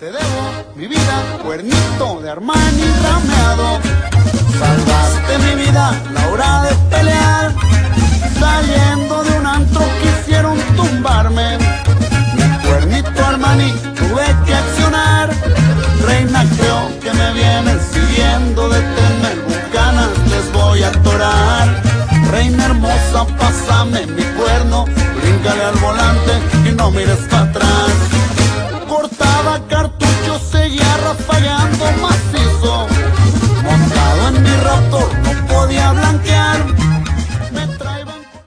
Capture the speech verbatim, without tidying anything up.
te debo mi vida, cuernito de Armani rameado. Salvaste mi vida a la hora de pelear.